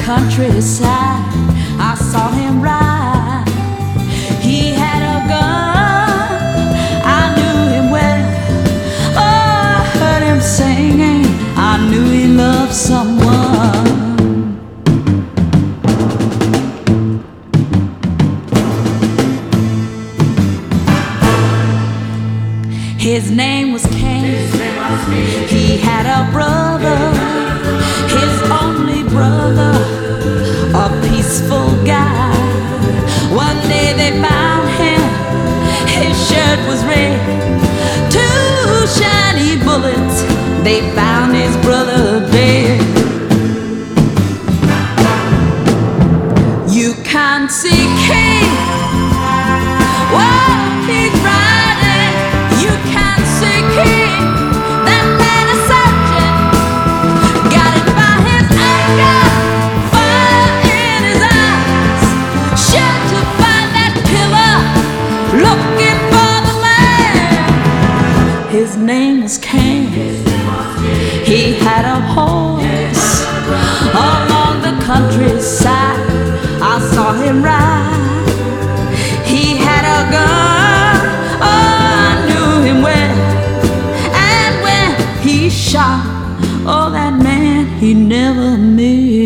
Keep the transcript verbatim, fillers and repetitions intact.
countryside, I saw him ride. He had a gun, I knew him well. Oh, I heard him singing, I knew he loved someone. His name was Cain. He had a brother, his only brother, a peaceful guy. One day they found him, his shirt was red. Two shiny bullets, they found his brother dead. You can't see Cain, whoa, he's riding. You can't see Cain, that man is searching. Got it by his anger, fire in his eyes. Sure to find that killer, looking for the man. His name was Cain. He had a horse along the countryside, I saw him ride. He had a gun, oh, I knew him well. And when he shot, oh, that man, he never missed.